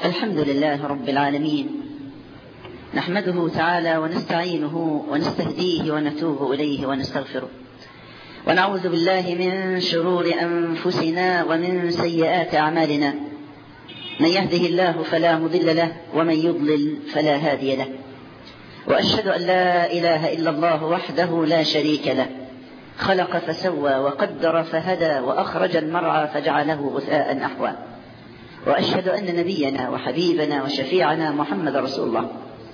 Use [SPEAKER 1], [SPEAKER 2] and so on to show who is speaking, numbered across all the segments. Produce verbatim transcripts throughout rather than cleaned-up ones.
[SPEAKER 1] الحمد لله رب العالمين، نحمده تعالى ونستعينه ونستهديه ونتوب إليه ونستغفره، ونعوذ بالله من شرور أنفسنا ومن سيئات أعمالنا. من يهده الله فلا مضل له ومن يضلل فلا هادي له، وأشهد أن لا إله إلا الله وحده لا شريك له، خلق فسوى وقدر فهدى وأخرج المرعى فجعله غثاء أحوى. وأشهد أن نبينا وحبيبنا وشفيعنا محمد رسول الله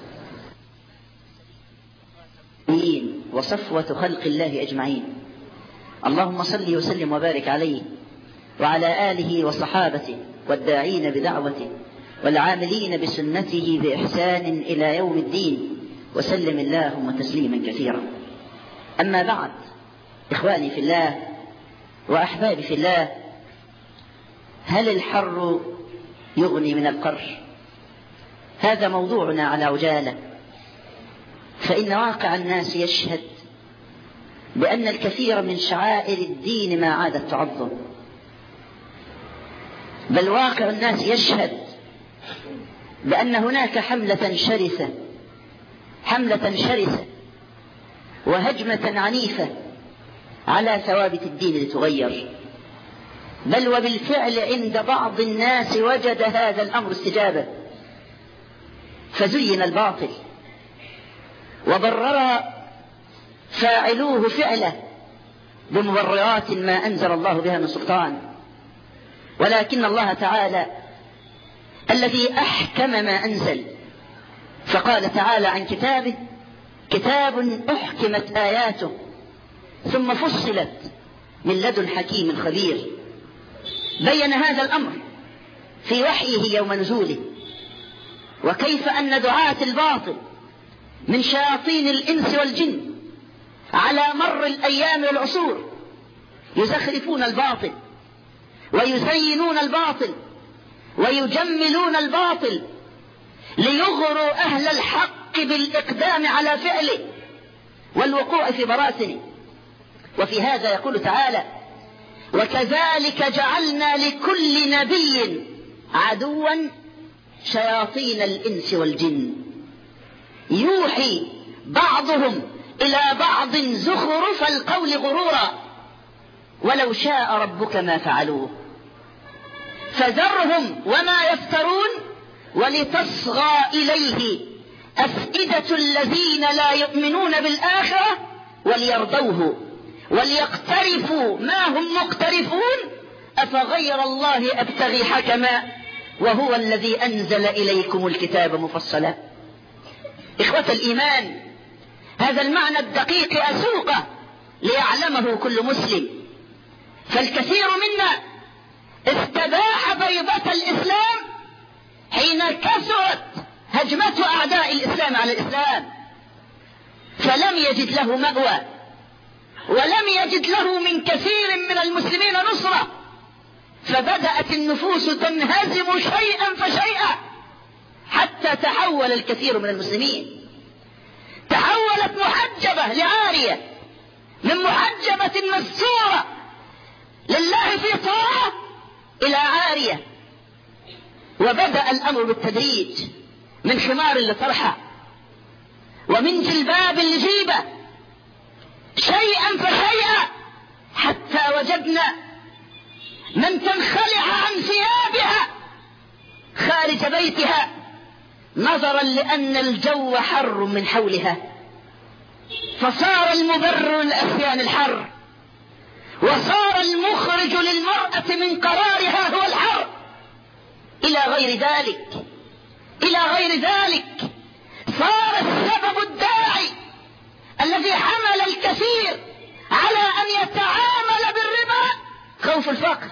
[SPEAKER 1] وصفوة خلق الله أجمعين. اللهم صل وسلم وبارك عليه وعلى آله وصحابته والداعين بدعوته والعاملين بسنته بإحسان إلى يوم الدين، وسلم اللهم تسليما كثيرا. أما بعد، إخواني في الله وأحبابي في الله، هل الحر يغني من القر؟ هذا موضوعنا على عجالة، فإن واقع الناس يشهد بأن الكثير من شعائر الدين ما عادت تعظم، بل واقع الناس يشهد بأن هناك حملة شرسة حملة شرسة وهجمة عنيفة على ثوابت الدين لتغير، بل وبالفعل عند بعض الناس وجد هذا الأمر استجابة، فزين الباطل وبرر فاعلوه فعله بمبررات ما أنزل الله بها من سلطان. ولكن الله تعالى الذي أحكم ما أنزل، فقال تعالى عن كتابه: كتاب أحكمت آياته ثم فصلت من لدن حكيم خبير. بين هذا الأمر في وحيه يوم نزوله، وكيف أن دعاة الباطل من شياطين الإنس والجن على مر الأيام والعصور يزخرفون الباطل ويزينون الباطل ويجملون الباطل ليغروا أهل الحق بالإقدام على فعله والوقوع في براثنه. وفي هذا يقول تعالى: وكذلك جعلنا لكل نبي عدوا شياطين الإنس والجن يوحي بعضهم إلى بعض زخرف القول غرورا ولو شاء ربك ما فعلوه فذرهم وما يفترون ولتصغى إليه أفئدة الذين لا يؤمنون بالآخرة وليرضوه وليقترفوا ما هم مقترفون أفغير الله أبتغي حكما وهو الذي أنزل إليكم الكتاب مفصلا. إخوة الإيمان، هذا المعنى الدقيق أسوقه ليعلمه كل مسلم، فالكثير منا استباح بيضة الإسلام حين كثرت هجمة أعداء الإسلام على الإسلام، فلم يجد له مأوى ولم يجد له من كثير من المسلمين نصرة، فبدأت النفوس تنهزم شيئا فشيئا حتى تحول الكثير من المسلمين. تحولت محجبة لعارية، من محجبة مستورة لله في طاعة إلى عارية. وبدأ الأمر بالتدريج، من خمار لطرحة ومن جلباب لجيبة، شيئا فشيئا، حتى وجدنا من تنخلع عن ثيابها خارج بيتها نظرا لأن الجو حر من حولها، فصار المبرر لأفيان الحر، وصار المخرج للمرأة من قرارها هو الحر، إلى غير ذلك إلى غير ذلك صار السبب الداعي الذي حمل الكثير على أن يتعامل بالربا خوف الفقر،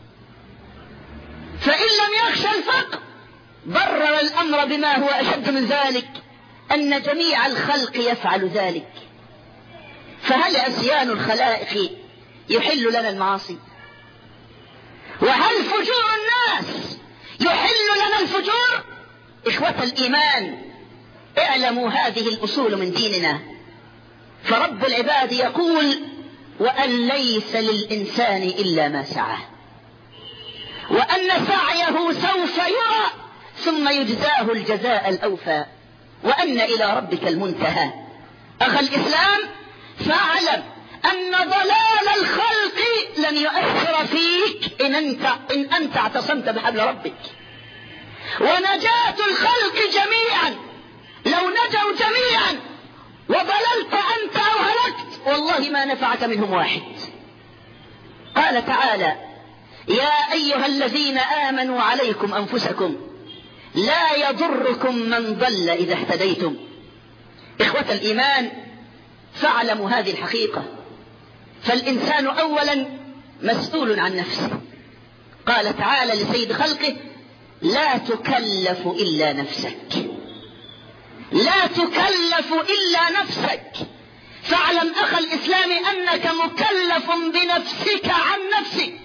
[SPEAKER 1] فإن لم يخشى الفقر برر الأمر بما هو أشد من ذلك، أن جميع الخلق يفعل ذلك. فهل عصيان الخلائق يحل لنا المعاصي؟ وهل فجور الناس يحل لنا الفجور؟ إخوة الإيمان، اعلموا هذه الأصول من ديننا، فرب العباد يقول: وأن ليس للإنسان إلا ما سعى، وأن سعيه سوف يرى ثم يجزاه الجزاء الأوفى وأن إلى ربك المنتهى. أخ الإسلام، فاعلم أن ضلال الخلق لن يؤثر فيك إن أنت, إن أنت اعتصمت بحبل ربك. ونجاة الخلق جميعا لو نجوا جميعا وضللت أنت أو هلكت والله ما نفعك منهم واحد. قال تعالى: يا أيها الذين آمنوا عليكم أنفسكم لا يضركم من ضل إذا اهتديتم. إخوة الإيمان، فاعلموا هذه الحقيقة، فالإنسان أولا مسؤول عن نفسه. قال تعالى لسيد خلقه: لا تكلف إلا نفسك، لا تكلف إلا نفسك. فاعلم أخ الإسلام أنك مكلف بنفسك عن نفسك.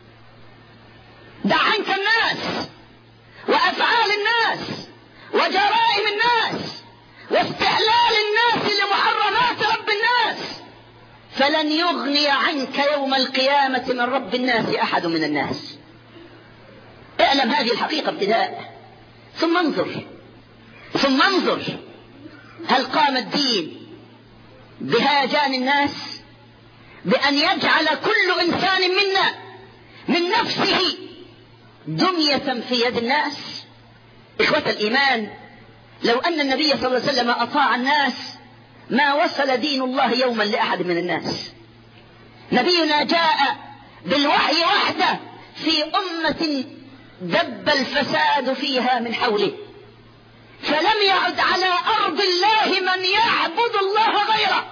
[SPEAKER 1] دع عنك الناس وأفعال الناس وجرائم الناس واستحلال الناس لمحرمات رب الناس، فلن يغني عنك يوم القيامة من رب الناس أحد من الناس. اعلم هذه الحقيقة ابتداء، ثم انظر ثم انظر هل قام الدين بهيجان الناس، بأن يجعل كل إنسان منا من نفسه دمية في يد الناس؟ إخوة الإيمان، لو أن النبي صلى الله عليه وسلم أطاع الناس ما وصل دين الله يوما لأحد من الناس. نبينا جاء بالوحي وحده في أمة دب الفساد فيها من حوله، فلم يعد على أرض الله من يعبد الله غيره.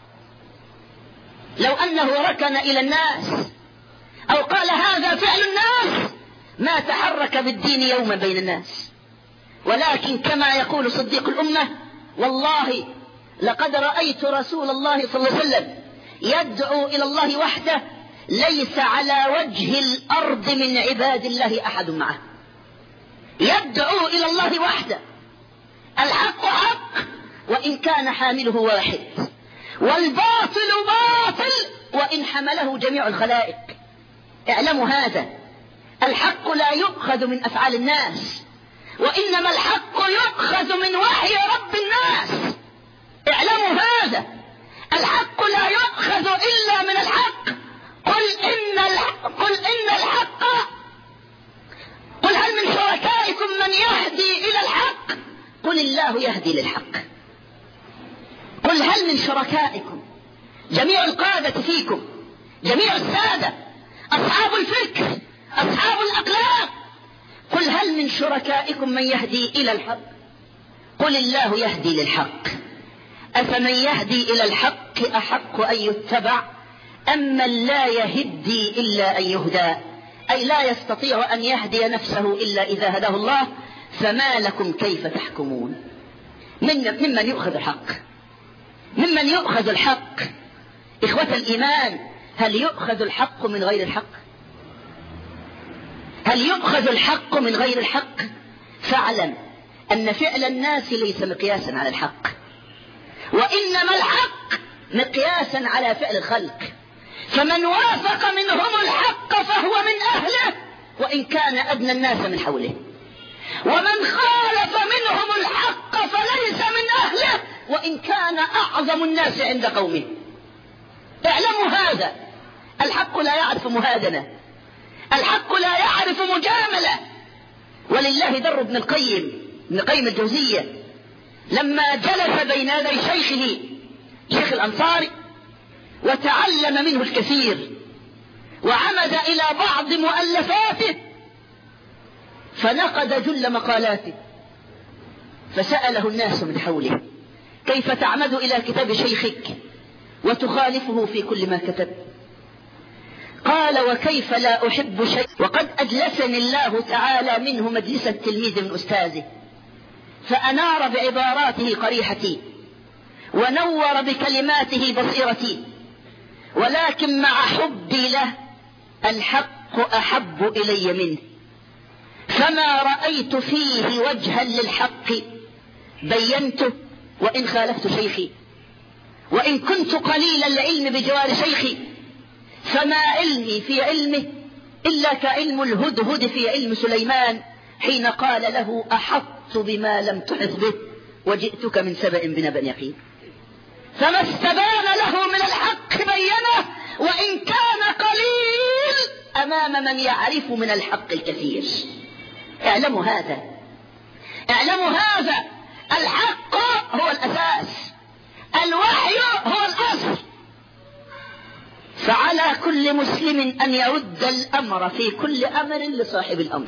[SPEAKER 1] لو أنه ركن إلى الناس أو قال هذا فعل الناس ما تحرك بالدين يوما بين الناس. ولكن كما يقول صديق الأمة: والله لقد رأيت رسول الله صلى الله عليه وسلم يدعو إلى الله وحده ليس على وجه الأرض من عباد الله أحد معه. يدعو إلى الله وحده، الحق حق وإن كان حامله واحد، والباطل باطل وإن حمله جميع الخلائق. اعلموا هذا، الحق لا يؤخذ من أفعال الناس، وإنما الحق يؤخذ من وحي رب الناس. اعلموا هذا، الحق لا يؤخذ إلا من الحق. قل إن الحق قل إن الحق قل هل من شركائكم من يهدي إلى الحق؟ قل الله يهدي للحق. قل هل من شركائكم، جميع القادة فيكم، جميع السادة، أصحاب الفكر، أصحاب الأقلام، قل هل من شركائكم من يهدي إلى الحق؟ قل الله يهدي للحق. أفمن يهدي إلى الحق أحق أن يتبع أم من لا يهدي إلا أن يهدى؟ أي لا يستطيع أن يهدي نفسه إلا إذا هداه الله. فما لكم كيف تحكمون؟ من ممن يؤخذ الحق؟ ممن يؤخذ الحق؟ إخوة الإيمان، هل يؤخذ الحق من غير الحق؟ هل يؤخذ الحق من غير الحق؟ فاعلم أن فعل الناس ليس مقياسا على الحق، وإنما الحق مقياسا على فعل الخلق. فمن وافق منهم الحق فهو من أهله وإن كان أدنى الناس من حوله، ومن خالف منهم الحق فليس من أهله وإن كان أعظم الناس عند قومه. اعلموا هذا، الحق لا يعرف مهادنة، الحق لا يعرف مجاملة. ولله در ابن القيم ابن قيم الجوزية لما جلس بين يدي شيخه شيخ الأنصاري وتعلم منه الكثير وعمد إلى بعض مؤلفاته فنقد جل مقالاته، فسأله الناس من حوله: كيف تعمد إلى كتاب شيخك وتخالفه في كل ما كتب؟ قال: وكيف لا أحب شيء وقد أجلسني الله تعالى منه مجلس التلميذ من أستاذه، فأنار بعباراته قريحتي ونور بكلماته بصيرتي، ولكن مع حبي له الحق أحب إلي منه، فما رأيت فيه وجها للحق بينته وإن خالفت شيخي، وإن كنت قليل العلم بجوار شيخي فما علمي في علمه إلا كعلم الهدهد في علم سليمان حين قال له أحطت بما لم تحط به وجئتك من سبأ بنبأ يقين. فما استبان له من الحق بينه وإن كان قليل أمام من يعرف من الحق الكثير. اعلموا هذا، اعلموا هذا، الحق هو الأساس، الوحي هو الأصل. فعلى كل مسلم أن يرد الأمر في كل أمر لصاحب الأمر.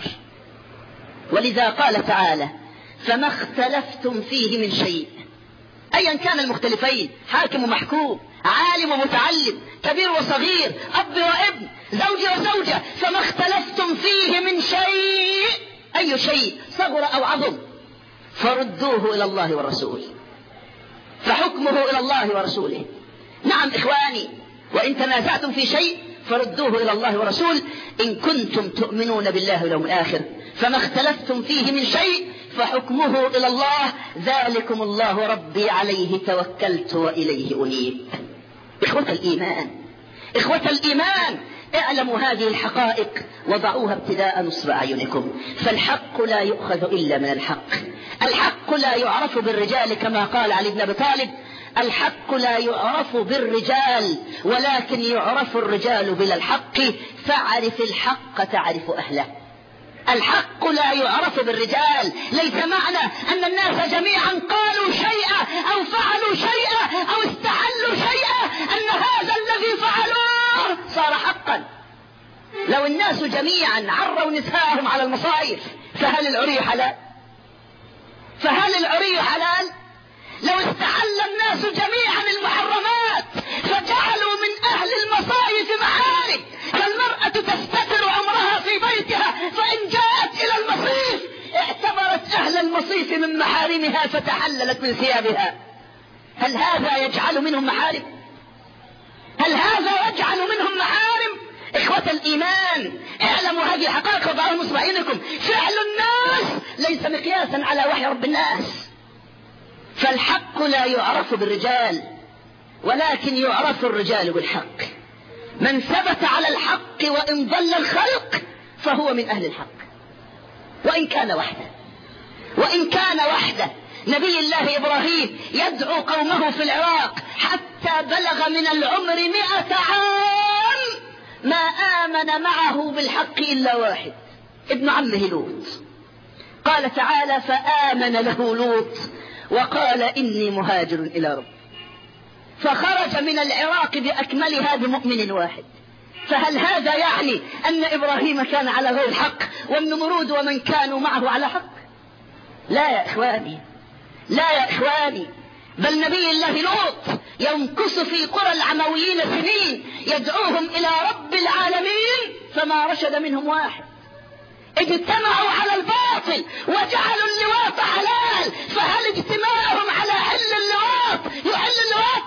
[SPEAKER 1] ولذا قال تعالى فما اختلفتم فيه من شيء، أيا كان المختلفين، حاكم ومحكوم، عالم ومتعلم، كبير وصغير، أب وابن، زوج وزوجة، فما اختلفتم فيه من شيء، أي شيء صغر أو عظم، فردوه إلى الله والرسول، فحكمه إلى الله ورسوله. نعم إخواني، وإن تنازعتم في شيء فردوه إلى الله ورسول إن كنتم تؤمنون بالله واليوم الآخر. فما اختلفتم فيه من شيء فحكمه إلى الله، ذلكم الله ربي عليه توكلت وإليه أنيب. إخوة الإيمان، إخوة الإيمان، اعلموا هذه الحقائق وضعوها ابتداء نصب أعينكم. فالحق لا يؤخذ إلا من الحق، الحق لا يعرف بالرجال كما قال علي بن أبي طالب، الحق لا يعرف بالرجال ولكن يعرف الرجال بلا الحق، فاعرف الحق تعرف أهله. الحق لا يعرف بالرجال، ليس معنى أن الناس جميعا قالوا شيئا أو فعلوا شيئا أو استحلوا شيئا أن هذا الذي فعلوه صار حقا. لو الناس جميعا عروا نساءهم على المصائف فهل العري حلال؟ فهل العري حلال؟ لو استحل الناس جميعا المحرمات فجعلوا من أهل المصائف محارم، فالمرأة تستتر أمرها في بيتها، فإن جاءت إلى المصيف اعتبرت أهل المصيف من محارمها فتحللت من ثيابها، هل هذا يجعل منهم محارم؟ هل هذا يجعل منهم محارم؟ إخوة الإيمان، اعلموا هذه حقائق وضعوا نصب عينكم. فعل الناس ليس مقياسا على وحي رب الناس. فالحق لا يعرف بالرجال ولكن يعرف الرجال بالحق. من ثبت على الحق وإن ضل الخلق فهو من أهل الحق وإن كان وحده، وإن كان وحده. نبي الله إبراهيم يدعو قومه في العراق حتى بلغ من العمر مئة عام ما آمن معه بالحق إلا واحد، ابن عمه لوط. قال تعالى فآمن له لوط وقال إني مهاجر إلى رب، فخرج من العراق بأكملها بمؤمن واحد. فهل هذا يعني أن إبراهيم كان على غير حق والنمرود ومن كانوا معه على حق؟ لا يا إخواني، لا يا إخواني، بل نبي الله لوط يمكث في قرى العمويين سنين يدعوهم إلى رب العالمين فما رشد منهم واحد. اجتمعوا على الباطل وجعلوا اللواط حلال، فهل اجتماعهم على حل اللواط يحل اللواط؟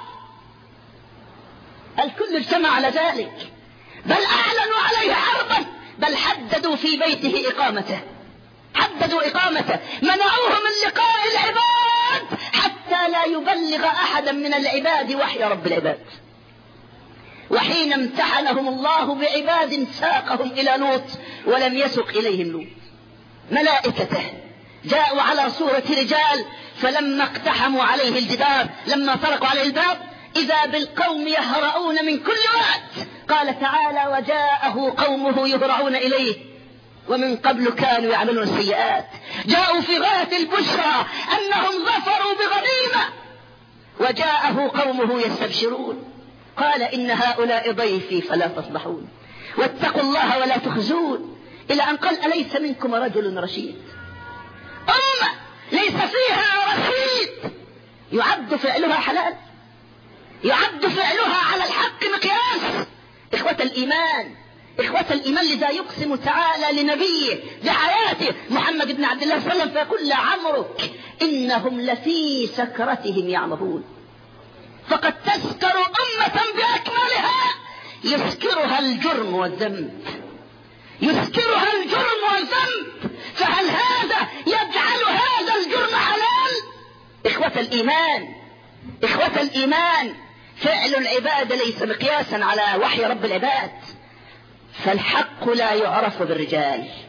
[SPEAKER 1] الكل اجتمع على ذلك، بل أعلنوا عليه حربا، بل حددوا في بيته إقامته، حددوا إقامته، منعوه من لقاء العباد حتى لا يبلغ أحدا من العباد وحي رب العباد. وحين امتحنهم الله بعباد ساقهم إلى لوط ولم يسق إليهم لوط، ملائكته جاءوا على صورة رجال، فلما اقتحموا عليه الجدار، لما طرقوا عليه الباب إذا بالقوم يهرعون من كل وقت. قال تعالى وجاءه قومه يهرعون إليه ومن قبل كانوا يعملون السيئات، جاءوا في غاية البشرى أنهم ظفروا بغنيمة، وجاءه قومه يستبشرون. قال إن هؤلاء ضيفي فلا تصبحون واتقوا الله ولا تخزون، إلى أن قال أليس منكم رجل رشيد؟ أمة ليس فيها رشيد يعد فعلها حلال، يعد فعلها على الحق مقياس. إخوة الإيمان، إخوة الإيمان، لذا يقسم تعالى لنبيه بحياته محمد بن عبد الله صلى الله عليه وسلم فيقول لعمرك إنهم لفي سكرتهم يعمهون. فقد تسكر أمة بأكملها يسكرها الجرم والذنب، يسكرها الجرم والذنب، فهل هذا يجعل هذا الجرم حلال؟ إخوة الإيمان، إخوة الإيمان، فعل العباد ليس مقياسا على وحي رب العباد. فالحق لا يعرف بالرجال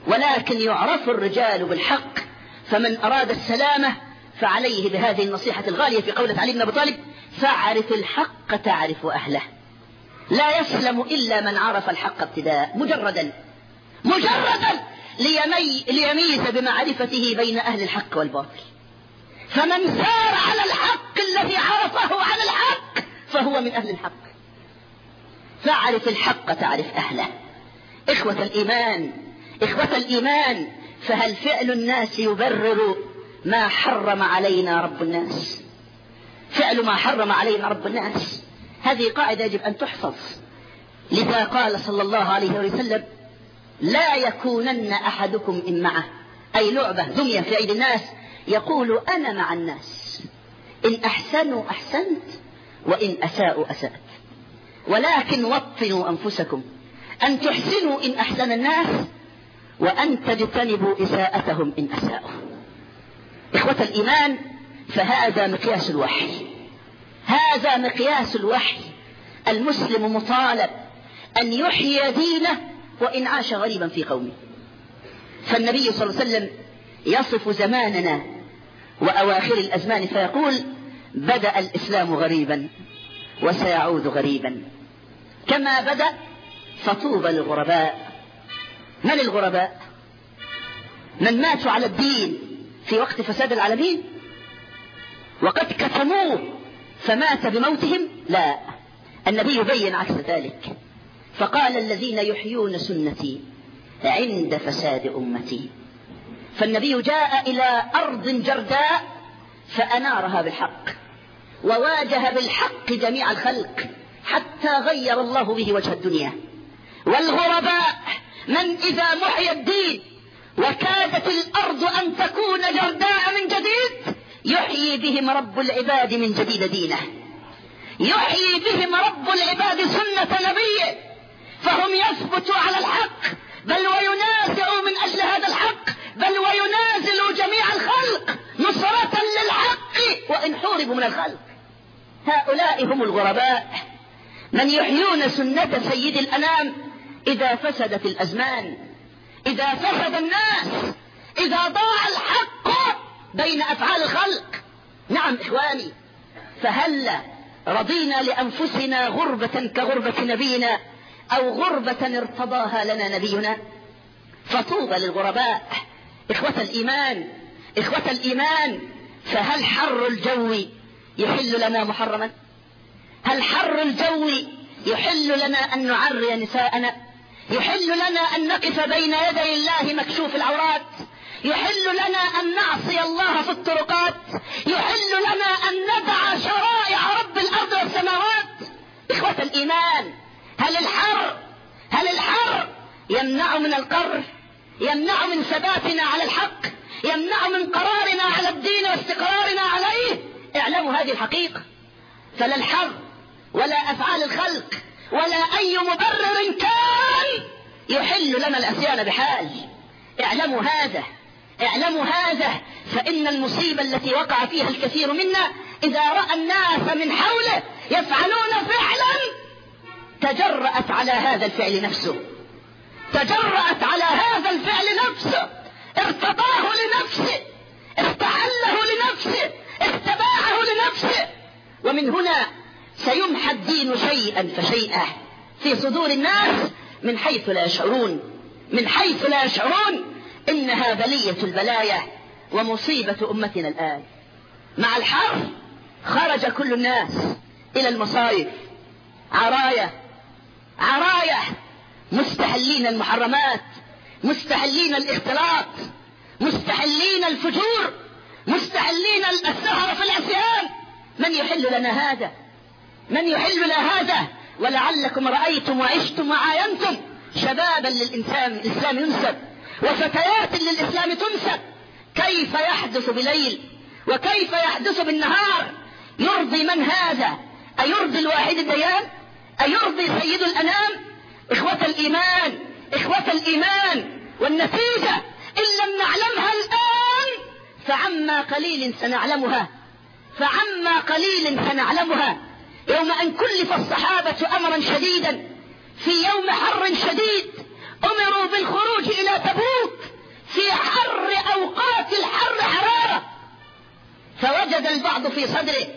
[SPEAKER 1] ولكن يعرف الرجال بالحق، فمن أراد السلامة فعليه بهذه النصيحة الغالية في قولة علي بن أبي طالب: فاعرف الحق تعرف أهله. لا يسلم إلا من عرف الحق ابتداء، مجردا مجردا ليمي ليميز بمعرفته بين أهل الحق والباطل. فمن سار على الحق الذي عرفه على الحق فهو من أهل الحق. فاعرف الحق تعرف أهله. إخوة الإيمان إخوة الإيمان فهل فعل الناس يبرر ما حرم علينا رب الناس؟ فعل ما حرم علينا رب الناس هذه قاعدة يجب أن تحفظ. لذا قال صلى الله عليه وسلم: لا يكونن أحدكم إن معه، أي لعبة دمية في أيدي الناس، يقول أنا مع الناس، إن أحسنوا أحسنت وإن أساءوا أسأت، ولكن وطنوا أنفسكم أن تحسنوا إن أحسن الناس وأن تجتنبوا إساءتهم إن أساءوا. إخوة الإيمان فهذا مقياس الوحي، هذا مقياس الوحي. المسلم مطالب أن يحيي دينه وإن عاش غريبا في قومه. فالنبي صلى الله عليه وسلم يصف زماننا وأواخر الأزمان فيقول: بدأ الإسلام غريبا وسيعود غريبا كما بدأ فطوبى للغرباء. من الغرباء؟ من ماتوا على الدين في وقت فساد العالمين وقد كتموه فمات بموتهم؟ لا، النبي بين عكس ذلك، فقال: الذين يحيون سنتي عند فساد أمتي. فالنبي جاء إلى أرض جرداء فأنارها بالحق وواجه بالحق جميع الخلق حتى غير الله به وجه الدنيا. والغرباء من إذا محي الدين وكادت الأرض أن تكون جرداء من جديد يحيي بهم رب العباد من جديد دينه، يحيي بهم رب العباد سنة نبيه، فهم يثبتوا على الحق بل وينازعوا من أجل هذا الحق، بل وينازلوا جميع الخلق نصرة للحق وإن حوربوا من الخلق. هؤلاء هم الغرباء من يحيون سنة سيد الأنام إذا فسدت الأزمان، إذا فسد الناس، إذا ضاع الحق بين أفعال الخلق. نعم إخواني، فهل رضينا لأنفسنا غربة كغربة نبينا أو غربة ارتضاها لنا نبينا؟ فطوبى للغرباء. إخوة الإيمان إخوة الإيمان فهل حر الجو يحل لنا محرما؟ هل حر الجو يحل لنا أن نعري نساءنا؟ يحل لنا أن نقف بين يدي الله مكشوف العورات؟ يحل لنا أن نعصي الله في الطرقات؟ يحل لنا أن ندع شرائع رب الأرض والسماوات؟ إخوة الإيمان، هل الحر هل الحر يمنع من القر؟ يمنع من ثباتنا على الحق؟ يمنع من قرارنا على الدين واستقرارنا عليه؟ اعلموا هذه الحقيقة، فلا الحر ولا أفعال الخلق ولا أي مبرر كان يحل لنا العصيان بحال. اعلموا هذا اعلموا هذا فإن المصيبة التي وقع فيها الكثير منا إذا رأى الناس من حوله يفعلون فعلا تجرأت على هذا الفعل نفسه تجرأت على هذا الفعل نفسه ارتضاه لنفسه، استحله لنفسه، اتباعه لنفسه. ومن هنا سيمحى الدين شيئا فشيئا في صدور الناس من حيث لا يشعرون من حيث لا يشعرون إنها بلية البلايا ومصيبة أمتنا الآن. مع الحر خرج كل الناس إلى المصايف عراية عراية مستحلين المحرمات، مستحلين الاختلاط، مستحلين الفجور، مستحلين السهر في العصيان. من يحل لنا هذا؟ من يحل لنا هذا؟ ولعلكم رأيتم وعشتم وعاينتم شبابا للإنسان الإسلام ينسب وفتيات للإسلام تنسب، كيف يحدث بليل وكيف يحدث بالنهار؟ يرضي من هذا؟ أيرضي الواحد الديان؟ أيرضي سيد الأنام؟ إخوة الإيمان إخوة الإيمان والنتيجة إن لم نعلمها الآن فعما قليل سنعلمها فعما قليل سنعلمها يوم أن كلف الصحابة أمرا شديدا في يوم حر شديد، أمروا بالخروج إلى تبوك
[SPEAKER 2] البعض في صدره،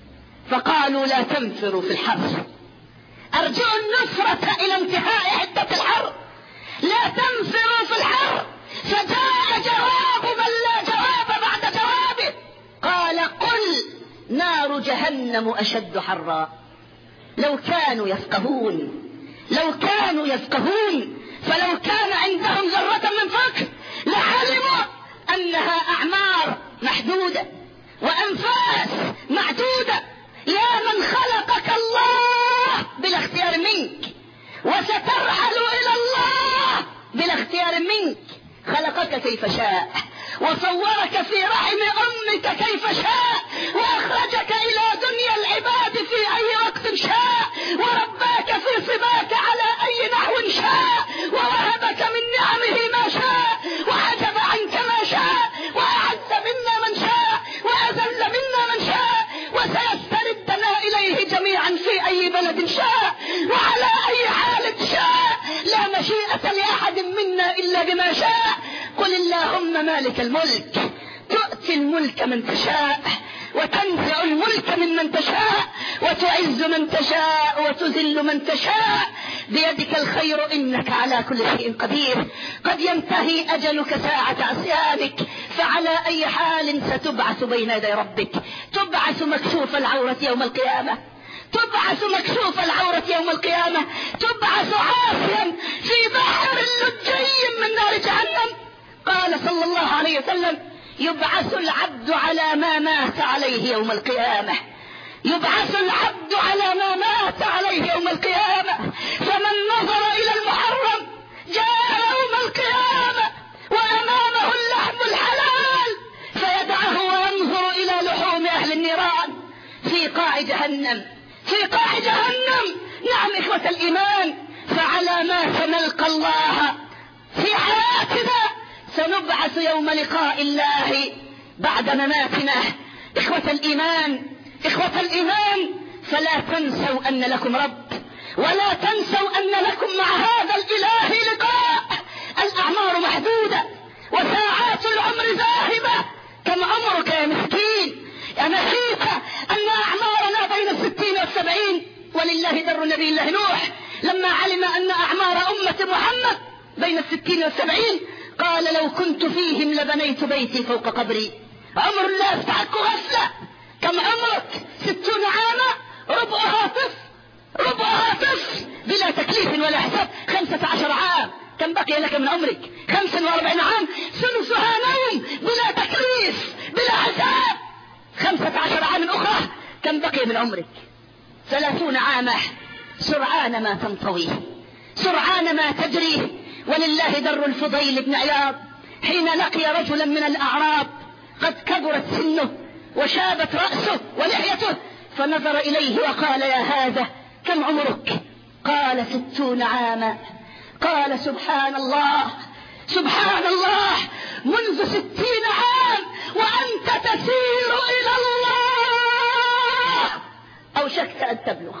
[SPEAKER 2] فقالوا لا تنفروا في الحر، أرجعوا النفرة إلى انتهاء عدة الحر، لا تنفروا في الحر. فجاء جواب من لا جواب بعد جوابه، قال قل نار جهنم أشد حرا. لو كانوا يفقهون، لو كانوا يفقهون فلو كان عندهم ذرة من فقه لعلموا أنها أعمار محدودة وأنفاس معدودة. يا من خلقك الله بلا اختيار منك، وسترحل إلى الله بلا اختيار منك. خلقك كيف شاء، وصورك في رحم أمك كيف شاء، وأخرجك إلى دنيا العباد في أي وقت شاء، ورباك في صباك على أي نحو شاء، ووهبك من نعمه ما شاء، وحجب عنك ما شاء، وأعز منا من شاء، وأذل منا من شاء، وسيستردنا إليه جميعا في أي بلد شاء وعلى أي حال شاء. لا مشيئة لأحد منا إلا بما شاء. قل اللهم مالك الملك تؤتي الملك من تشاء، وتنزع الملك ممن تشاء، وتعز من تشاء، وتذل من تشاء. بيدك الخير إنك على كل شيء قدير. قد ينتهي أجلك ساعة عصيانك، فعلى أي حال ستبعث بين يدي ربك. تبعث مكشوف العورة يوم القيامة، تبعث مكشوف العورة يوم القيامة، تبعث عاصيا في بحر لجي من نار جهنم. قال صلى الله عليه وسلم يبعث العبد على ما مات عليه يوم القيامة، يبعث العبد على ما مات عليه يوم القيامة. فمن نظر إلى المحرم جاء يوم القيامة وأمامه اللحم الحلال فيدعه وينظر إلى لحوم أهل النيران في قاع جهنم، في قاع جهنم. نعم إخوة الإيمان، فعلى ما سنلقى الله في حياتنا سنبعث يوم لقاء الله بعد مماتنا. إخوة الإيمان، إخوة الإيمان، فلا تنسوا أن لكم رب، ولا تنسوا أن لكم مع هذا الإله لقاء. الأعمار محدودة وساعات العمر ذاهبة. كم عمرك يا مسكين؟ أنسيت أن أعمارنا بين الستين والسبعين؟ ولله در نبي الله نوح لما علم أن أعمار أمة محمد بين الستين والسبعين قال لو كنت فيهم لبنيت بيتي فوق قبري. عمر لا يستحق غفلة. كم عمرك؟ ستون عاما، ربعها طفل، ربعها طفل بلا تكليف ولا حساب. خمسة عشر عام كم بقي لك من عمرك؟ خمسة واربعين عام، ثلثها نوم بلا تكليف بلا حساب. خمسة عشر عام أخرى كم بقي من عمرك؟ ثلاثون عاما. سرعان ما تنطوي، سرعان ما تجري. ولله در الفضيل بن عياض حين لقي رجلا من الأعراب قد كبرت سنه وشابت رأسه ولحيته، فنظر إليه وقال يا هذا كم عمرك؟ قال ستون عاما. قال سبحان الله، سبحان الله، منذ ستين عام وأنت تسير إلى الله. أوشكت أن تبلغ،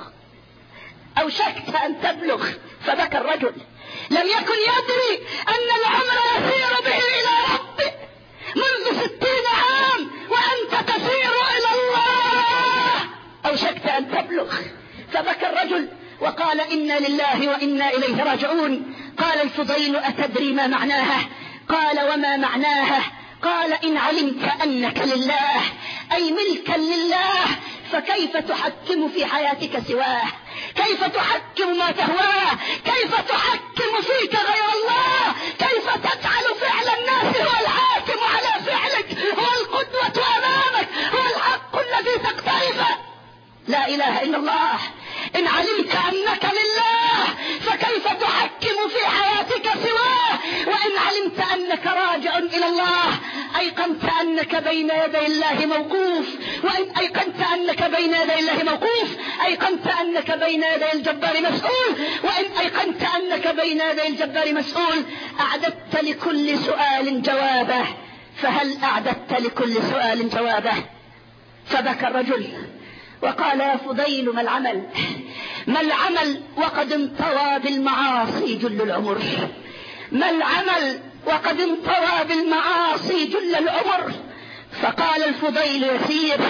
[SPEAKER 2] أوشكت أن تبلغ. فبكى الرجل، لم يكن يدري أن العمر يسير به إلى ربه. منذ ستين عام وأنت تسير إلى الله، أوشكت أن تبلغ. فبكى الرجل وقال إنا لله وإنا إليه راجعون. قال الفضيل أتدري ما معناها؟ قال وما معناها؟ قال إن علمت أنك لله أي ملكا لله فكيف تحكم في حياتك سواه؟ كيف تحكم ما تهواه؟ كيف تحكم فيك غير الله؟ كيف تجعل فعل الناس هو الحاكم على فعلك، هو القدوة أمامك، هو الحق الذي تقترفه؟ لا إله إلا الله. إن علمت أنك لله فكيف تحكم في حياتك سواه؟ وإن علمت أنك راجع إلى الله أيقنت أنك بين يدي الله موقوف. وإن أيقنت أنك بين يدي الله موقوف أيقنت أنك بين يدي الجبار مسؤول. وإن أيقنت أنك بين يدي الجبار مسؤول أعددت لكل سؤال جوابه. فهل أعددت لكل سؤال جوابه؟ فبكى الرجل وقال يا فضيل ما العمل؟ ما العمل وقد انطوى بالمعاصي جل العمر؟ ما العمل وقد انطوى بالمعاصي جل العمر؟ فقال الفضيل يسير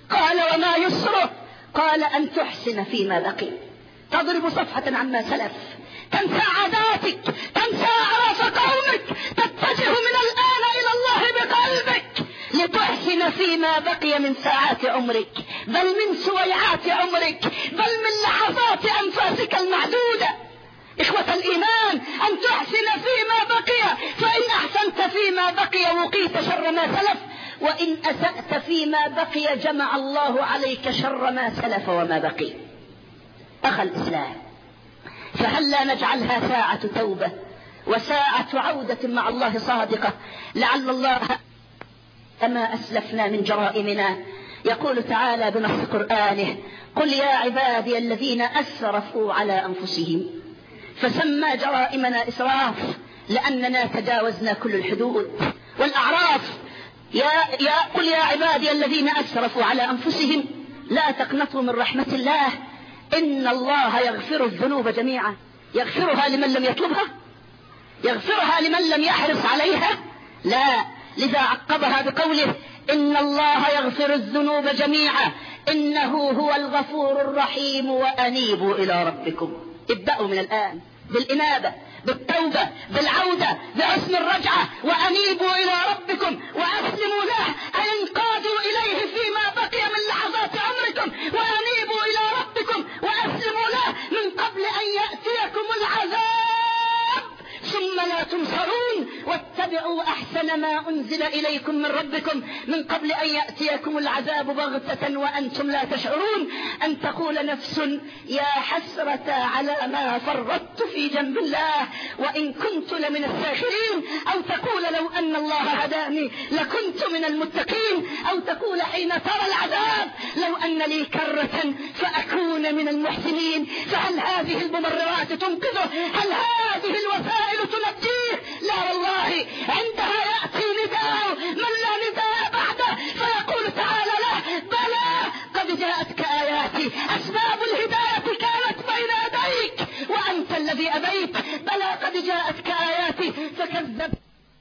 [SPEAKER 2] قال وما يسره؟ قال أن تحسن فيما بقي، تضرب صفحة عما سلف، تنسى عاداتك، تنسى أعراف قومك، تتجه من الآن إلى الله بقلبك لتحسن فيما بقي من ساعات عمرك، بل من سويعات عمرك، بل من لحظات أنفاسك المعدودة. إخوة الإيمان، أن تحسن فيما بقي، فإن أحسنت فيما بقي وقيت شر ما سلف، وإن أسأت فيما بقي جمع الله عليك شر ما سلف وما بقي. أخ الإسلام، فهل لا نجعلها ساعة توبة وساعة عودة مع الله صادقة، لعل الله أما أسلفنا من جرائمنا. يقول تعالى بنص قرآنه: قل يا عبادي الذين أسرفوا على أنفسهم، فسمى جرائمنا إسراف لأننا تجاوزنا كل الحدود والأعراف. يا, يا قل يا عبادي الذين أسرفوا على أنفسهم لا تقنطوا من رحمة الله، إن الله يغفر الذنوب جميعا. يغفرها لمن لم يطلبها؟ يغفرها لمن لم يحرص عليها؟ لا، لذا عقبها بقوله: إن الله يغفر الذنوب جميعا إنه هو الغفور الرحيم وأنيبوا إلى ربكم. ابدأوا من الآن بالإنابة، بالتوبة، بالعودة، بحسن الرجعة، وأنيبوا إلى ربكم وأسلموا له، أن انقادوا إليه فيما بقي من لحظات عمركم، وأنيبوا إلى ربكم وأسلموا له من قبل أن يأتيكم العذاب ثم لا تنصرون. واتبعوا أحسن ما أنزل إليكم من ربكم من قبل أن يأتيكم العذاب بغتة وأنتم لا تشعرون. أن تقول نفس: يا حسرة على ما فرطت في جنب الله وإن كنت لمن الساخرين. أو تقول: لو أن الله هداني لكنت من المتقين. أو تقول حين ترى العذاب: لو أن لي كرة فأكون من المحسنين. فهل هذه الممررات تنقذه؟ هل هذه الوسائل تنجيه؟ لا والله، عندها يأتي نداء من لا نداء بعده، فيقول تعالى له: بلى قد جاءتك آياتي، أسباب الهداية كانت بين يديك وأنت الذي أبيت. بلى قد جاءتك آياتي فكذبت.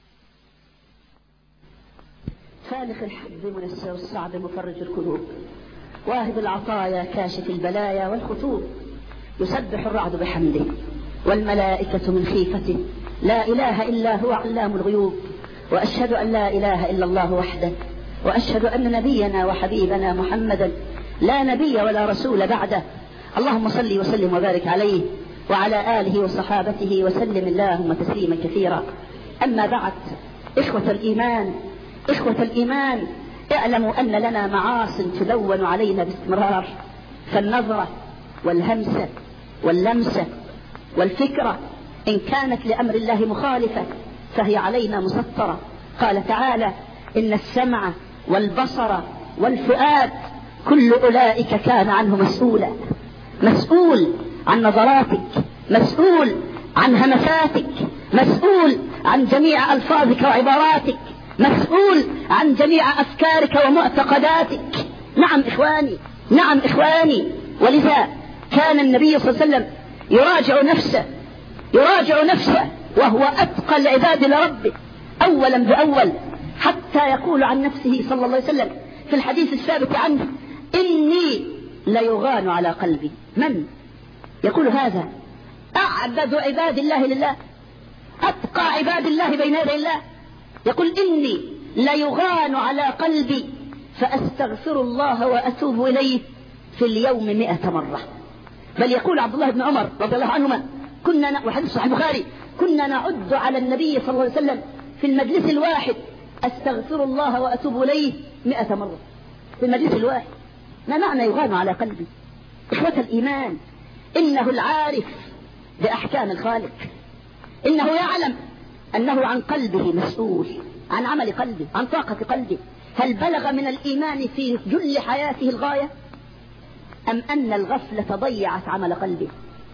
[SPEAKER 2] فالق الحب منسر الصعب مفرج القلوب، واهب العطايا كاشف البلايا والخطوب. يسبح الرعد بحمده والملائكة من خيفته، لا إله إلا هو علام الغيوب. وأشهد أن لا إله إلا الله وحده، وأشهد أن نبينا وحبيبنا محمدا لا نبي ولا رسول بعده. اللهم صل وسلم وبارك عليه وعلى آله وصحابته وسلم اللهم تسليما كثيرا. أما بعد، إخوة الإيمان، إخوة الإيمان، اعلموا أن لنا معاصٍ تدون علينا باستمرار، فالنظرة والهمسة واللمسة والفكرة إن كانت لأمر الله مخالفة فهي علينا مسطرة. قال تعالى: إن السمع والبصر والفؤاد كل أولئك كان عنه مسؤولا. مسؤول عن نظراتك، مسؤول عن همساتك، مسؤول عن جميع ألفاظك وعباراتك، مسؤول عن جميع أفكارك ومعتقداتك. نعم إخواني، نعم إخواني. ولذا كان النبي صلى الله عليه وسلم يراجع نفسه، يراجع نفسه وهو أتقى العباد لربه أولا بأول، حتى يقول عن نفسه صلى الله عليه وسلم في الحديث الثابت عنه: إني ليغان على قلبي. من يقول هذا؟ أعبد عباد الله لله، أتقى عباد الله بين يدي الله، يقول: إني ليغان على قلبي فأستغفر الله وأتوب إليه في اليوم مئة مرة. بل يقول عبد الله بن عمر رضي الله عنهما: كنا، وحديث صحيح البخاري، كنا نعد على النبي صلى الله عليه وسلم في المجلس الواحد أستغفر الله وأتوب إليه مئة مرة في المجلس الواحد. ما معنى يغان على قلبي؟ إخوة الإيمان، إنه العارف بأحكام الخالق، إنه يعلم أنه عن قلبه مسؤول، عن عمل قلبه، عن طاقة قلبه. هل بلغ من الإيمان في جل حياته الغاية، أم أن الغفلة ضيعت عمل قلبه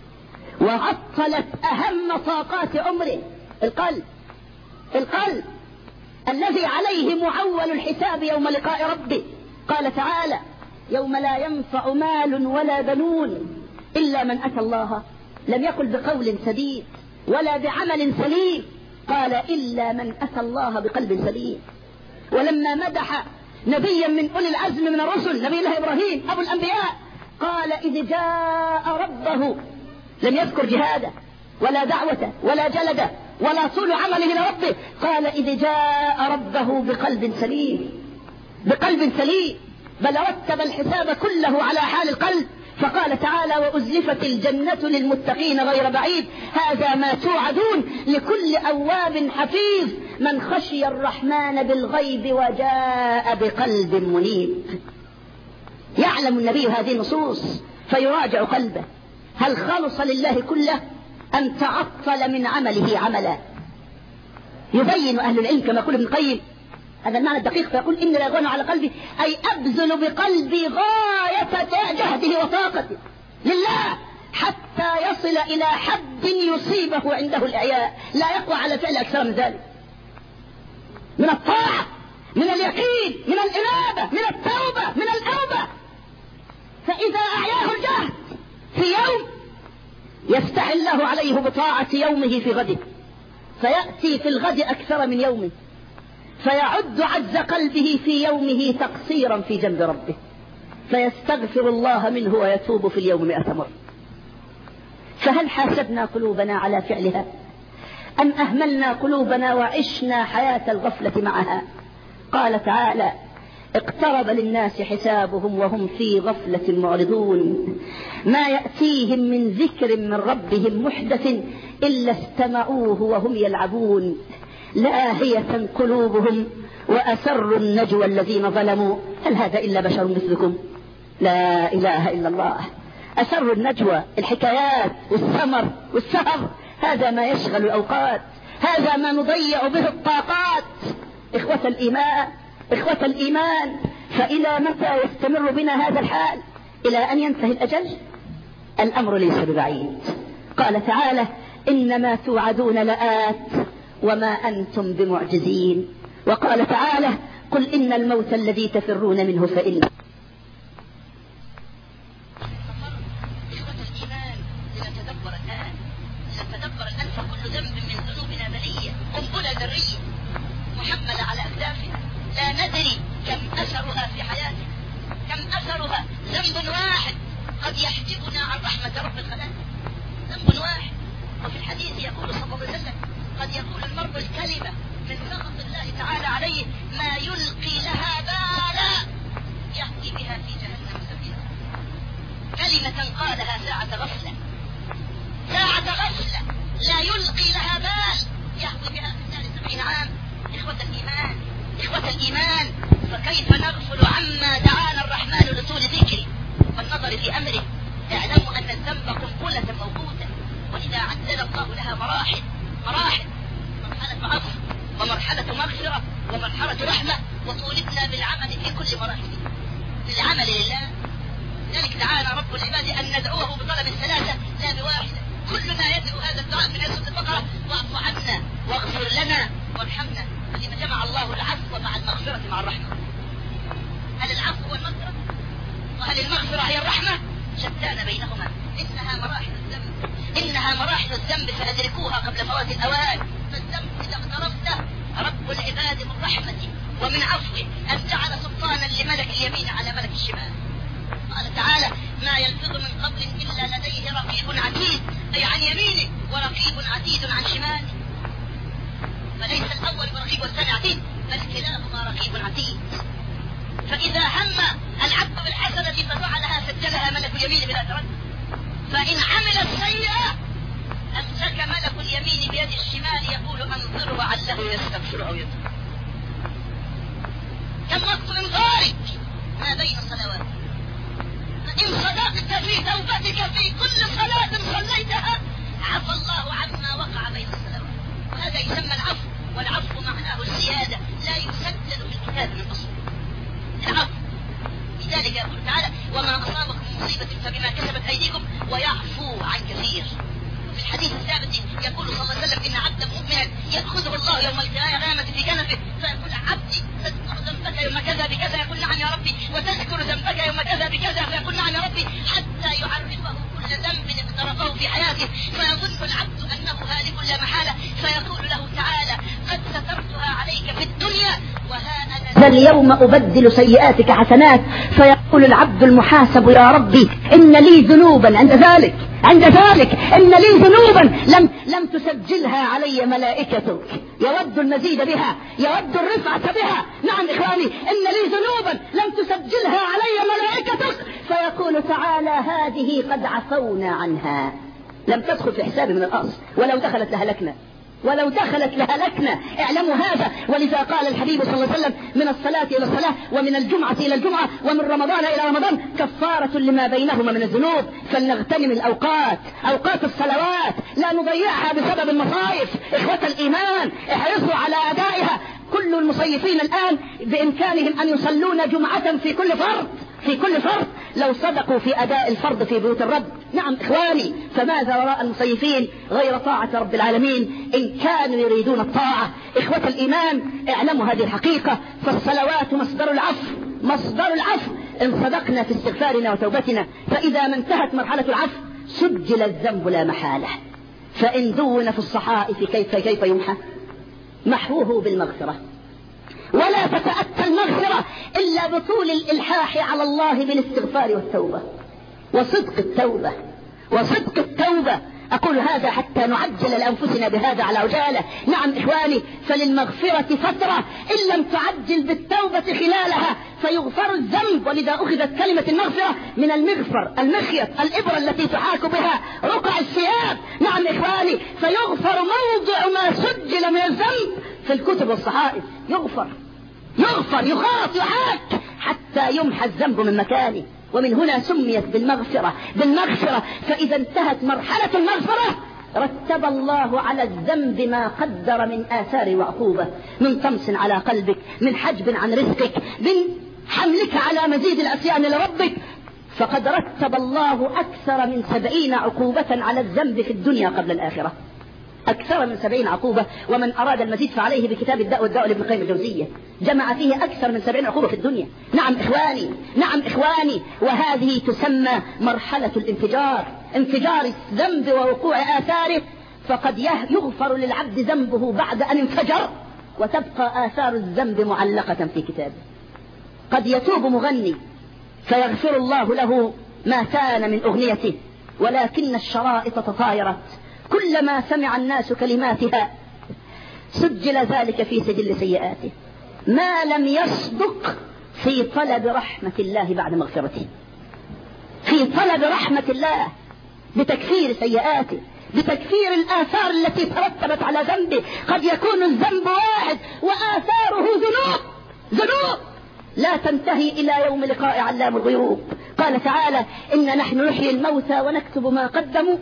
[SPEAKER 2] وعطلت أهم طاقات عمره؟ القلب، القلب الذي عليه معول الحساب يوم لقاء ربه. قال تعالى: يوم لا ينفع مال ولا بنون إلا من أتى الله، لم يقل بقول سديد ولا بعمل سليم، قال: إلا من أتى الله بقلب سليم. ولما مدح نبيا من أولي العزم من الرسل، نبي الله إبراهيم أبو الأنبياء، قال إذ جاء ربه، لم يذكر جهاده ولا دعوته ولا جلده ولا طول عمله لربه، قال إذ جاء ربه بقلب سليم، بقلب سليم، بل رتب الحساب كله على حال القلب. فقال تعالى وأزلفت الجنة للمتقين غير بعيد، هذا ما توعدون لكل أواب حفيظ من خشي الرحمن بالغيب وجاء بقلب منيب. يعلم النبي هذه النصوص فيراجع قلبه، هل خلص لله كله أم تعطل من عمله عملا؟ يبين أهل العلم كما يقول ابن القيم هذا المعنى الدقيق، فيقول إن لا يغنى على قلبي أي أبذل بقلبي غاية جهده وطاقته لله حتى يصل إلى حد يصيبه عنده الإعياء، لا يقوى على فعل أكثر من ذلك، من الطاعة، من اليقين، من الإنابة، من التوبة، من الأوبة. فإذا أعياه الجهد في يوم يفتح الله عليه بطاعة يومه في غده، فيأتي في الغد أكثر من يومه، فيعد عز قلبه في يومه تقصيرا في جنب ربه، فيستغفر الله منه ويتوب في اليوم مئة مرة. فهل حاسبنا قلوبنا على فعلها أم أهملنا قلوبنا وعشنا حياة الغفلة معها؟ قال تعالى اقترب للناس حسابهم وهم في غفلة معرضون، ما يأتيهم من ذكر من ربهم محدث إلا استمعوه وهم يلعبون، لاهية قلوبهم وأسروا النجوى الذين ظلموا هل هذا إلا بشر مثلكم؟ لا إله إلا الله. أسروا النجوى، الحكايات والسمر والسهر، هذا ما يشغل الأوقات، هذا ما نضيع به الطاقات. إخوة الإيمان، إخوة الإيمان، فإلى متى يستمر بنا هذا الحال؟ إلى أن ينتهي الأجل؟ الأمر ليس ببعيد. قال تعالى إنما توعدون لآت وما أنتم بمعجزين. وقال تعالى قل إن الموت الذي تفرون منه فإن
[SPEAKER 1] لنتدبر الآن لنتدبر الآن فكل ذنب من ذنوبنا بلية قنبلة ذرية محملة على أكتافنا، لا ندري كم أثرها في حياتنا، كم أثرها. ذنب واحد قد يحجبنا عن رحمة رب الخلائق، ذنب واحد. وفي الحديث يقول صلى الله عليه وسلم قد يقول المرء الكلمة من سخط الله تعالى عليه ما يلقي لها بالا يهوي بها في جهنم سبيلا. كلمة قالها ساعة غفلة، ساعة غفلة لا يلقي لها بال يهوي بها في النار سبعين عام. إخوة الإيمان، إخوة الإيمان، فكيف نغفل عما دعانا الرحمن لطول ذكره والنظر في أمره؟ اعلموا أن الذنب قنبلة موجودة، وإذا عدل الله لها مراحل مراحل مرحلة عفو ومرحلة مغفرة ومرحلة رحمة، وطولبنا بالعمل في كل مراحل بالعمل لله. ذلك دعانا رب العباد أن ندعوه بطلب ثلاثة لا بواحدة. كلنا يدعو هذا الدعاء من سورة البقرة واعف عنا واغفر لنا وارحمنا. فلما جمع الله العفو مع المغفرة مع الرحمة؟ هل العفو والمغفرة وهل المغفرة هي الرحمة؟ شتان بينهما. إنها مراحل الذنب، إنها مراحل الذنب فأدركوها قبل فوات الأوان. فالذنب إذا اقترفته رب العباد من رحمته ومن عفوه أن جعل سلطانا لملك اليمين على ملك الشمال. قال تعالى ما يلفظ من قول إلا لديه رقيب عتيد، أي عن يمينه، ورقيب عتيد عن شماله. فليس الأول برقيب والثاني عتيد، بل كلاهما رقيب عتيد. فإذا هم العبد بالحسنة ففعلها سجلها ملك اليمين بلا تردد، فإن عمل السيئة أمسك ملك اليمين بيد الشمال يقول أنظره عله يستغفر أو يتوب. كم وقت انظارك ما بين الصلوات؟ فإن صدقت في توبتك في كل صلاة صليتها عفى الله عما وقع بين الصلوات. وهذا يسمى العفو، والعفو معناه الزيادة، لا يسدد في الكتاب من أصل العفو. لذلك يقول تعالى وما أصابكم مصيبة فبما كسبت أيديكم ويعفو عن كثير. وفي الحديث الثابت يقول صلى الله عليه وسلم إن عبدا مؤمنا يأخذه الله يوم القيامة في كنفه فيقول عبدي تذكر ذنبك يوم كذا بكذا، يقول نعم يا ربي، وتذكر ذنبك يوم كذا بكذا، فيقول نعم يا ربي، حتى يعرفه كل ذنب اقترفه في حياته، فيظن العبد أنه هالك لا محالة، فيقول له تعالى قد سترتها عليك في الدنيا وها أنا
[SPEAKER 2] قال اليوم أبدل سيئاتك حسنات. فيقول العبد المحاسب يا ربي إن لي ذنوبا، عند ذلك عند ذلك إن لي ذنوبا لم لم تسجلها علي ملائكتك، يود المزيد بها، يود الرفعة بها. نعم إخواني، إن لي ذنوبا لم تسجلها علي ملائكتك. فيقول تعالى هذه قد عفونا عنها، لم تدخل في حسابي من الأصل، ولو دخلت لهلكنا، ولو دخلت لهلكنا. اعلموا هذا. ولذا قال الحبيب صلى الله عليه وسلم من الصلاة إلى الصلاة، ومن الجمعة إلى الجمعة، ومن رمضان إلى رمضان كفارة لما بينهما من الذنوب. فلنغتنم الأوقات، أوقات الصلوات لا نضيعها بسبب المصايف. إخوة الإيمان احرصوا على أدائها. كل المصيفين الآن بإمكانهم أن يصلون جمعة في كل فرض، في كل فرض لو صدقوا في أداء الفرض في بيوت الرب. نعم إخواني، فماذا وراء المصيفين غير طاعة رب العالمين إن كانوا يريدون الطاعة؟ إخوة الإيمان اعلموا هذه الحقيقة، فالصلوات مصدر العفو، مصدر العفو إن صدقنا في استغفارنا وتوبتنا. فإذا ما انتهت مرحلة العفو سجل الذنب لا محالة. فإن دون في الصحائف كيف كيف يمحى؟ محوه بالمغفرة. ولا تتأتى المغفرة إلا بطول الإلحاح على الله بالاستغفار والتوبة وصدق التوبة وصدق التوبة. أقول هذا حتى نعجل لأنفسنا بهذا على عجالة. نعم إخواني، فللمغفرة فترة إن لم تعجل بالتوبة خلالها فيغفر الذنب. ولذا أخذت كلمة المغفرة من المغفر، المخيط، الإبرة التي تحاك بها رقع الثياب. نعم إخواني، فيغفر موضع ما سجل من الذنب في الكتب والصحائف، يغفر يغفر يخاط يحاك حتى يمحى الذنب من مكانه. ومن هنا سميت بالمغفرة بالمغفرة. فإذا انتهت مرحلة المغفرة رتب الله على الذنب ما قدر من آثار وعقوبة، من طمس على قلبك، من حجب عن رزقك، من حملك على مزيد العصيان لربك. فقد رتب الله أكثر من سبعين عقوبة على الذنب في الدنيا قبل الآخرة، أكثر من سبعين عقوبة. ومن أراد المزيد فعليه بكتاب الداء والدواء لابن القيم الجوزية، جمع فيه أكثر من سبعين عقوبة في الدنيا. نعم إخواني، نعم إخواني، وهذه تسمى مرحلة الانفجار، انفجار الذنب ووقوع آثاره. فقد يغفر للعبد ذنبه بعد أن انفجر وتبقى آثار الذنب معلقة في كتابه. قد يتوب مغني فيغفر الله له ما كان من أغنيته، ولكن الشرائط تطايرت. كلما سمع الناس كلماتها سجل ذلك في سجل سيئاته، ما لم يصدق في طلب رحمة الله بعد مغفرته، في طلب رحمة الله بتكفير سيئاته، بتكفير الآثار التي ترتبت على ذنبه. قد يكون الذنب واحد وآثاره ذنوب ذنوب لا تنتهي إلى يوم لقاء علام الغيوب. قال تعالى إن نحن نحيي الموتى ونكتب ما قدموا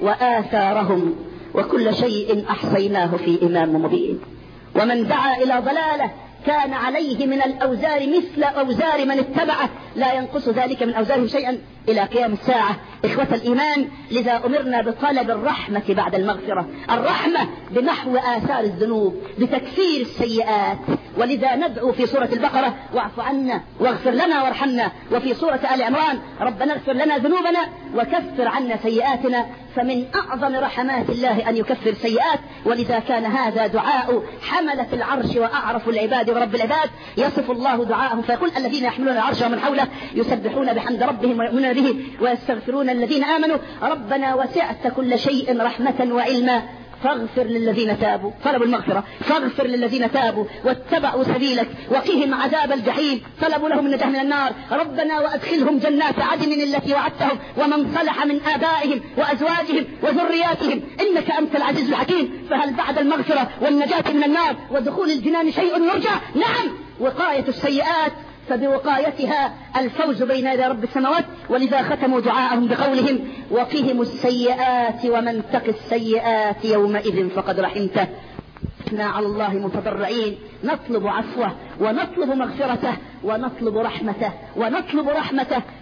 [SPEAKER 2] وآثارهم وكل شيء أحصيناه في إمام مبين. ومن دعا إلى ضلالة كان عليه من الأوزار مثل أوزار من اتبعه، لا ينقص ذلك من أوزارهم شيئا إلى قيام الساعة. إخوة الإيمان، لذا أمرنا بطلب الرحمة بعد المغفرة، الرحمة بمحو آثار الذنوب، بتكفير السيئات. ولذا ندعو في سورة البقرة واعف عنا واغفر لنا وارحمنا، وفي سورة آل عمران ربنا اغفر لنا ذنوبنا وكفر عنا سيئاتنا. فمن أعظم رحمات الله أن يكفر سيئات. ولذا كان هذا دعاء حملة العرش وأعرف العباد ورب العباد. يصف الله دعاءهم فيقول الذين يحملون العرش ومن حوله يسبحون بحمد ربهم ويؤمنون به ويستغفرون الذين آمنوا ربنا وسعت كل شيء رحمة وعلما فاغفر للذين تابوا، طلبوا المغفرة، فاغفر للذين تابوا واتبعوا سبيلك وقهم عذاب الجحيم، طلبوا لهم النجاة من النار. ربنا وأدخلهم جنات عدن التي وعدتهم ومن صلح من آبائهم وأزواجهم وذرياتهم إنك أنت العزيز الحكيم. فهل بعد المغفرة والنجاة من النار ودخول الجنان شيء يرجى؟ نعم. وقاية السيئات فبوقايتها الفوز بين يدي رب السماوات. ولذا ختموا دعاءهم بقولهم وقهم السيئات ومن تق السيئات يومئذ فقد رحمته. احنا على الله متضرعين نطلب عفوه ونطلب مغفرته ونطلب رحمته ونطلب رحمته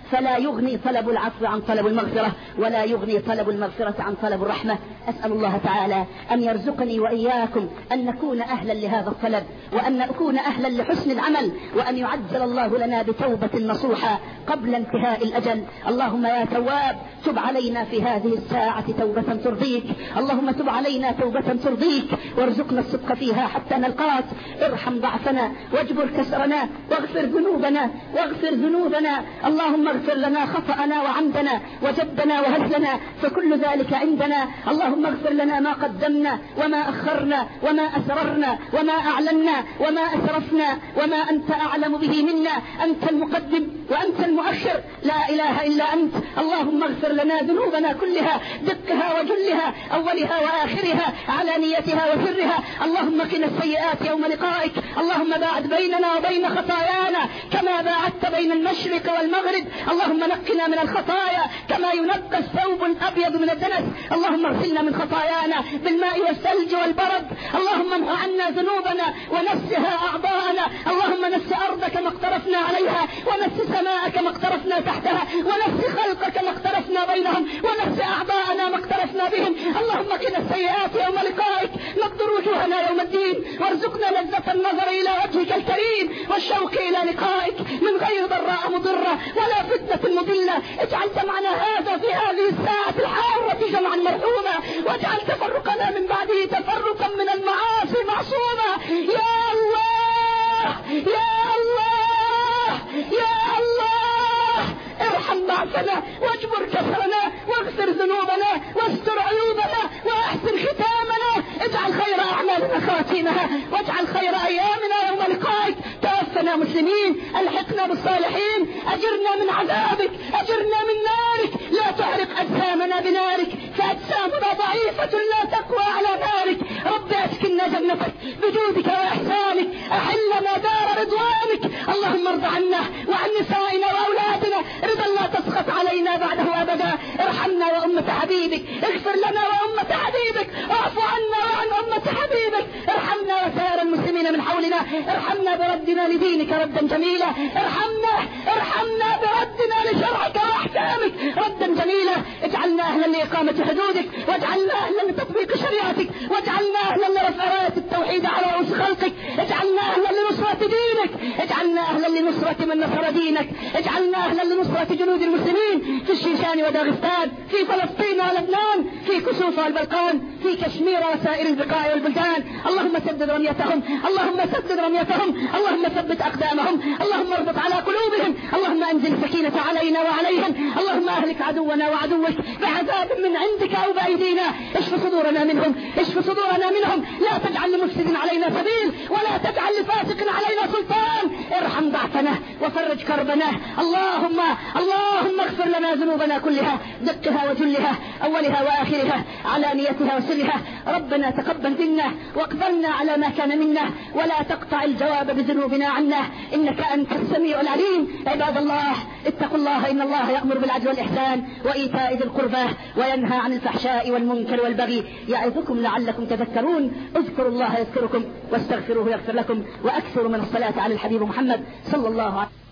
[SPEAKER 2] فلا يغني طلب العفو عن طلب المغفرة، ولا يغني طلب المغفرة عن طلب الرحمة. أسأل الله تعالى أن يرزقني وإياكم أن نكون أهلا لهذا الطلب، وأن نكون أهلا لحسن العمل، وأن يعجل الله لنا بتوبة نصوحة قبل انتهاء الأجل. اللهم يا تواب تب علينا في هذه الساعة توبة ترضيك، اللهم تب علينا توبة ترضيك، وارزقنا الصدق فيها حتى نلقاك. ارحم ضعفنا واجبر كسرنا واغفر ذنوبنا واغفر ذنوبنا. اللهم اغفر لنا خطأنا وعمدنا وجدنا وهزلنا، فكل ذلك عندنا. اللهم اغفر لنا ما قدمنا وما أخرنا وما أسررنا وما أعلنا وما أسرفنا وما أنت أعلم به منا. أنت المقدم وأنت المؤخر، لا إله إلا أنت. اللهم اغفر لنا ذنوبنا كلها، دقها وجلها، أولها وآخرها، علانيتها وسرها. اللهم قنا السيئات يوم لقائك. اللهم باعد بيننا وبين خطايانا كما باعدت بين المشرق والمغرب. اللهم نقنا من الخطايا كما ينقى الثوب الأبيض من الدنس. اللهم اغسلنا من خطايانا بالماء والثلج والبرد. اللهم امح عنا ذنوبنا ونسها أعضاءنا. اللهم نس أرضك ما اقترفنا عليها، ونس سماءك ما اقترفنا تحتها، ونس خلقك ما اقترفنا بينهم، ونس أعضاءنا ما اقترفنا بهم. اللهم قنا السيئات يوم لقائك. نقدر وجوهنا يوم الدين، وارزقنا لذة النظر إلى وجهك الكريم والشوق إلى لقائك من غير ضراء مضرة ولا فتنة مضلة. اجعل جمعنا هذا في هذه الساعة الحارة جمعا مرحوما، واجعل تفرقنا من بعده تفرقا من المعاصي معصوما. يا الله يا الله يا الله، ارحم ضعفنا واجبر كسرنا واغفر ذنوبنا واستر عيوبنا واحسن ختامنا. اجعل خير أعمالنا خواتيمها، واجعل خير أيامنا يوم لقائك. توفنا مسلمين، الحقنا بالصالحين، أجرنا من عذابك، أجرنا من نارك. لا تحرق أجسامنا بنارك، فأجسامنا ضعيفة لا تقوى على نارك. رب أسكننا جنتك بجودك وإحسانك، أحلنا دار رضوانك. اللهم ارض عنا وعن نسائنا وأولادنا رضا لا تسخط علينا بعده أبدا. ارحمنا وأمة حبيبك، اغفر لنا وأمة حبيبك، اعف عنا وعن أمة حبيبك. ارحمنا وسائر المسلمين من حولنا، ارحمنا بردنا لدينك ردا جميلا. ارحمنا ارحمنا بردنا لشرعك وأحكامك ردا جميلا. اجعلنا أهلا لإقامة حدودك، واجعلنا أهلا لتطبيق شريعتك، واجعلنا أهلا لرفع راية التوحيد على رؤوس خلقك. اجعلنا أهلا لنصرة دينك، اجعلنا أهلا لنصرة من نصر دينك، اجعلنا أهلا لنصرة جنود المسلمين في الشيشان وداغستان، في فلسطين ولبنان، في كسوف والبلقان، في كشمير وسائر البقاع والبلدان. اللهم سدد رميتهم، اللهم سدد رميتهم، اللهم ثبت أقدامهم، اللهم اربط على قلوبهم. اللهم أنزل سكينة علينا وعليهم. اللهم أهلك عدونا وعدوك بعذاب من عندك أو بأيدينا. اشف صدورنا منهم، اشف صدورنا منهم. لا تجعل لمفسد علينا سبيل، ولا تجعل لفاسق علينا سلطان. ارحم ضعفنا وفرج كربنا. اللهم اللهم اغفر لنا ذنوبنا كلها، دقها وجلها، أولها وآخرها، علانيتها وسرها. ربنا تقبل منا واقبلنا على ما كان منا، ولا تقطع الجواب بذنوبنا عنا، إنك أنت السميع العليم. عباد الله اتقوا الله، إن الله يأمر بالعدل والإحسان وإيتاء ذي القربى وينهى عن الفحشاء والمنكر والبغي، يعظكم لعلكم تذكرون. اذكروا الله يذكركم واستغفروه يغفر لكم، وأكثروا من الصلاة على الحبيب محمد صلى الله عليه وسلم.